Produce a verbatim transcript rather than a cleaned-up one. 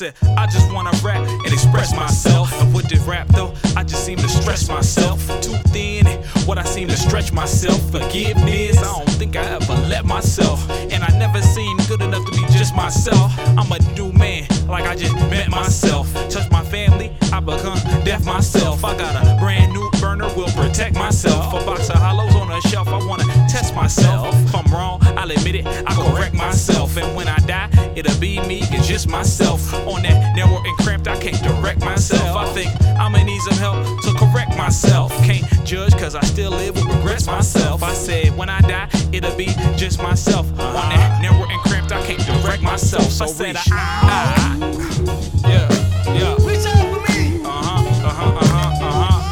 said, I just wanna rap and express myself. And with this rap though, I just seem to stress myself. Too thin, what I seem to stretch myself. Forgiveness, I don't think I ever let myself. And I never seem good enough to be just myself. I'm a new man, like I just met myself. Touch my family, I become deaf myself. I got a brand new burner, will protect myself. A box of hollows on a shelf, I wanna test myself. If I'm wrong, I'll admit it, I correct myself. And when I die, it'll be me, it's just myself. On that narrow and cramped, I can't direct myself. I think I'ma need some help to correct myself. Can't judge cause I still live with regrets myself. I said when I die, it'll be just myself. On that narrow and cramped, I can't direct myself. So I said I, I, I